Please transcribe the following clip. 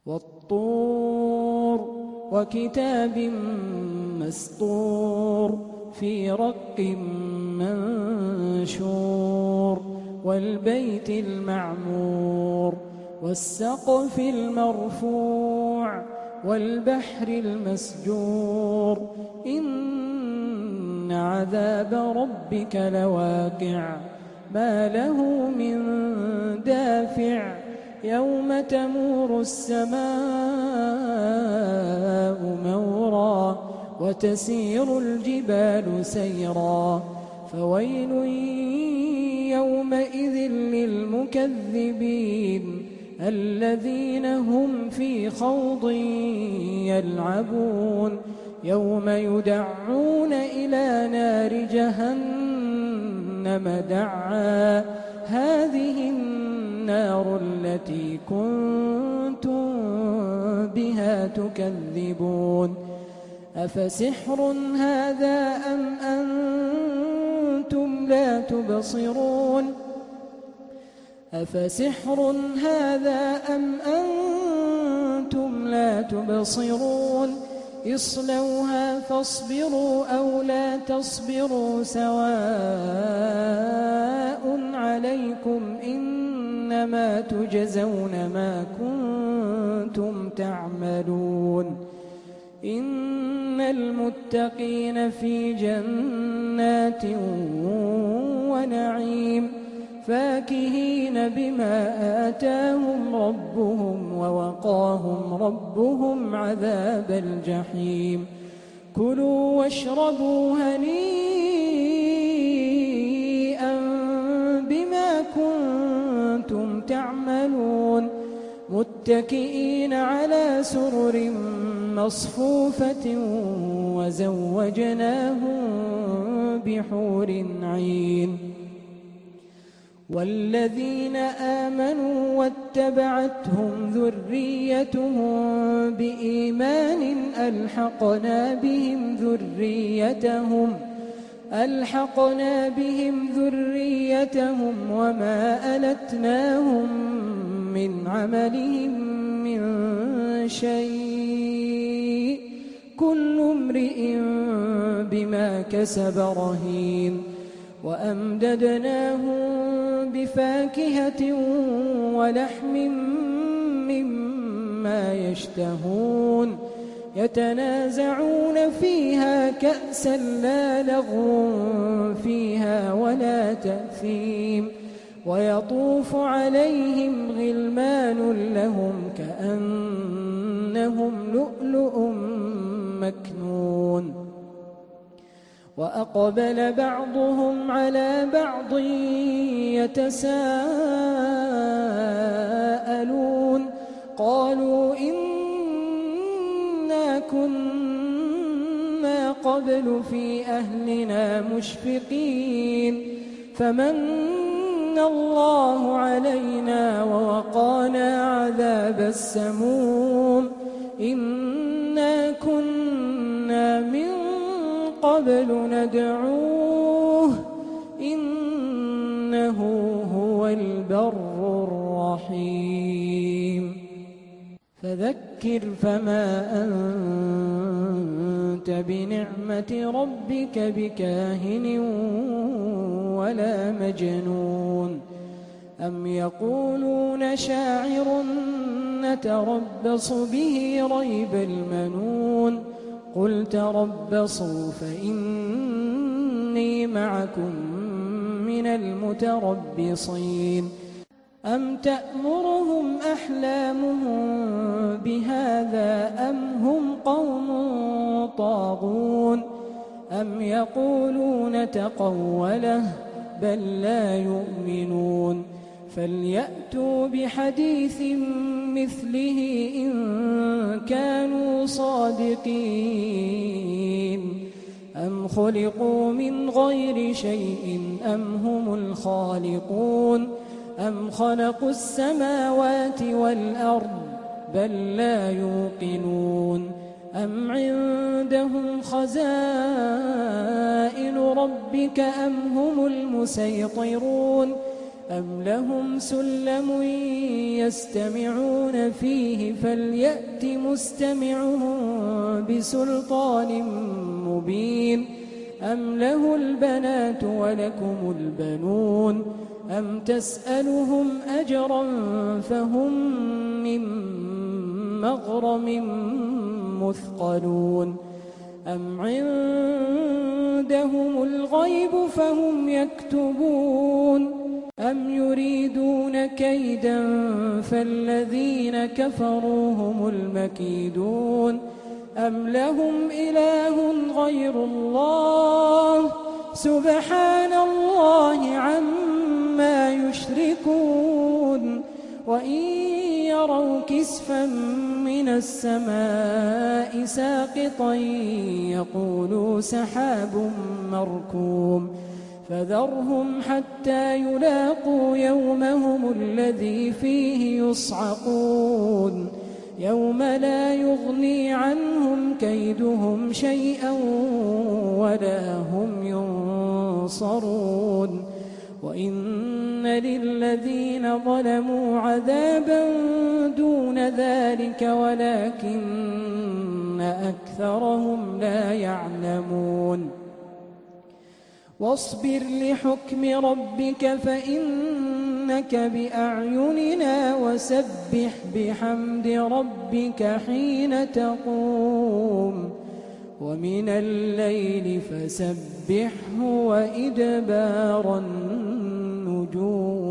والطور وكتاب مسطور في رق منشور والبيت المعمور والسقف المرفوع والبحر المسجور إن عذاب ربك لواقع ما له من دافع يوم تمور السماء مورا وتسير الجبال سيرا فويل يومئذ للمكذبين الذين هم في خوض يلعبون يوم يدعون إلى نار جهنم دعا هذه النار التي كنتم بها تكذبون أفسحر هذا أم أنتم لا تبصرون أفسحر هذا أم أنتم لا تبصرون اصلوها فاصبروا أو لا تصبروا سواء عليكم إنما تجزون ما كنتم تعملون إن المتقين في جنات ونعيم فاكهين بما آتاهم ربهم ووقاهم ربهم عذاب الجحيم كلوا واشربوا هنيئا بما كنتم تعملون متكئين على سرر مصفوفة وزوجناهم بحور عين والذين آمنوا واتبعتهم ذريتهم بإيمان ألحقنا بهم ذريتهم وما ألتناهم من عملهم من شيء كل امرئ بما كسب رهين وأمددناهم بفاكهة ولحم مما يشتهون يتنازعون فيها كأسا لا لغو فيها ولا تأثيم ويطوف عليهم غلمان لهم كأنهم لؤلؤ مكنون وأقبل بعضهم على بعض يتساءلون قالوا إنا كنا قبل في أهلنا مشفقين فمن الله علينا ووقانا عذاب السموم إنا كنا من قبل ندعوه إنه هو البر الرحيم فذكر فما أنت بنعمة ربك بكاهن ولا مجنون أم يقولون شاعر نتربص به ريب المنون قل تربصوا فإني معكم من المتربصين أم تأمرهم أحلامهم بهذا أم هم قوم طاغون أم يقولون تقوله بل لا يؤمنون فليأتوا بحديث مثله إن كانوا صادقين أم خلقوا من غير شيء أم هم الخالقون أم خلقوا السماوات والأرض بل لا يوقنون أم عندهم خزائن ربك أم هم المسيطرون أم لهم سلم يستمعون فيه فليأت مستمعهم بسلطان مبين أم له البنات ولكم البنون أم تسألهم أجرا فهم من مغرم مثقلون أم عندهم الغيب فهم يكتبون أم يريدون كيدا فالذين كفروا هم المكيدون أم لهم إله غير الله سبحان الله عما يشركون وإن يروا كسفا من السماء ساقطا يقولوا سحاب مركوم فذرهم حتى يلاقوا يومهم الذي فيه يصعقون يوم لا يغني عنهم كيدهم شيئا ولا هم ينصرون وإن للذين ظلموا عذابا دون ذلك ولكن أكثرهم لا يعلمون واصبر لحكم ربك فإنك بأعيننا وسبح بحمد ربك حين تقوم ومن الليل فسبحه وإدبار النجوم